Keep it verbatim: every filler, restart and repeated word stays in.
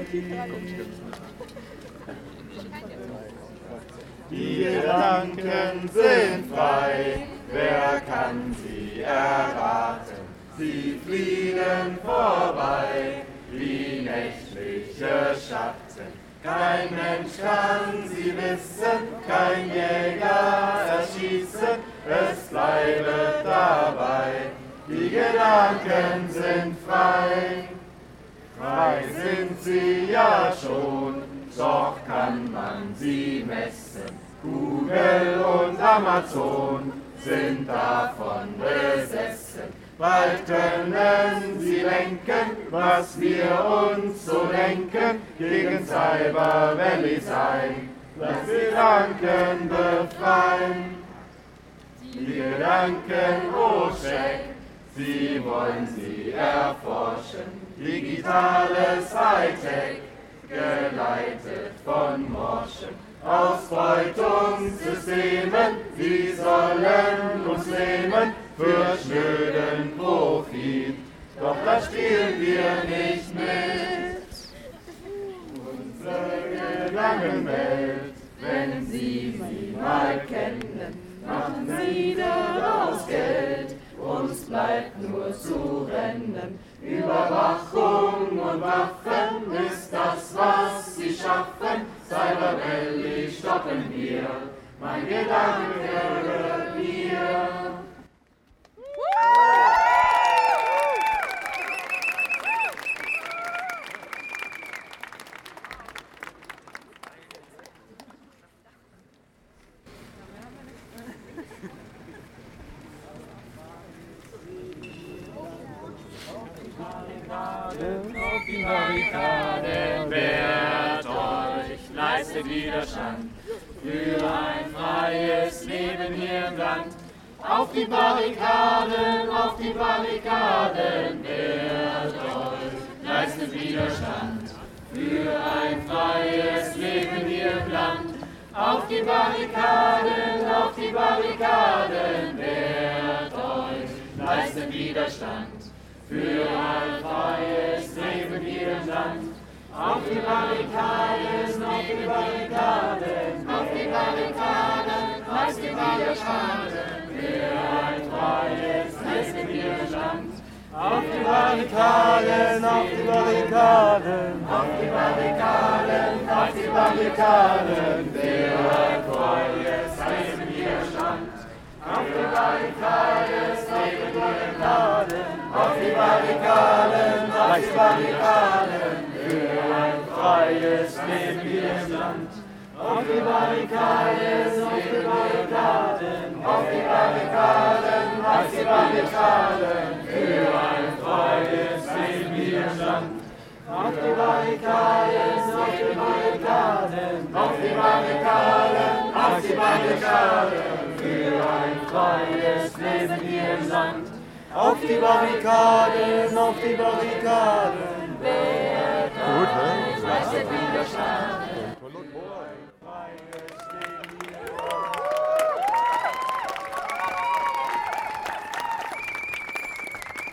Die Gedanken sind frei, wer kann sie erraten? Sie fliegen vorbei, wie nächtliche Schatten. Kein Mensch kann sie wissen, kein Jäger erschießen, es bleibe dabei. Die Gedanken sind frei, frei sind sie ja schon, doch kann man sie messen. Google und Amazon sind davon besessen. Bald können sie lenken, was wir uns so denken, gegen Cyber Valley sein, lass die Gedanken befreien. Die Gedanken, oh Schreck, sie wollen sie erforschen. Digitales Hightech, geleitet von Morschen. Ausbeutungssystemen, sie sollen uns nehmen für schnöden Profit. Doch da spielen wir nicht mit. Unsere Gedankenwelt, wenn Sie sie mal kennen, machen Sie daraus Geld. Uns bleibt nur zu rennen. Überwachung und Waffen ist das, was sie schaffen. Cyber Valley stoppen wir, mein Gedanke wir. Auf die Barrikaden, wehrt euch, leistet Widerstand für ein freies Leben hier im Land. Auf die Barrikaden, auf die Barrikaden, wehrt euch, leistet Widerstand für ein freies Leben hier im Land. Auf die Barrikaden, auf die Barrikaden, wehrt euch, leistet Widerstand für ein freies Leben hier im Land. Auf die Barrikaden, auf die Barrikaden, auf die Barrikaden, leistet Widerstand für ein freies Leben hier im Land. Auf die Barrikaden, auf die Barrikaden, auf die Barrikaden, auf die Barrikaden, für ein freies Leben hier im Land. Auf die Barrikaden, auf die Barrikaden, auf die Barrikaden, auf die Barrikaden, für ein freies Leben hier im Land. Auf die Barrikaden, auf die Barrikaden, auf die Barrikaden, auf die Barrikaden, für ein freies Leben hier im Land. Auf die Barrikaden, auf die Barrikaden, auf die Barrikaden, auf die Barrikaden, für ein freies Leben hier im Land. Auf die Barrikaden, auf die Barrikaden.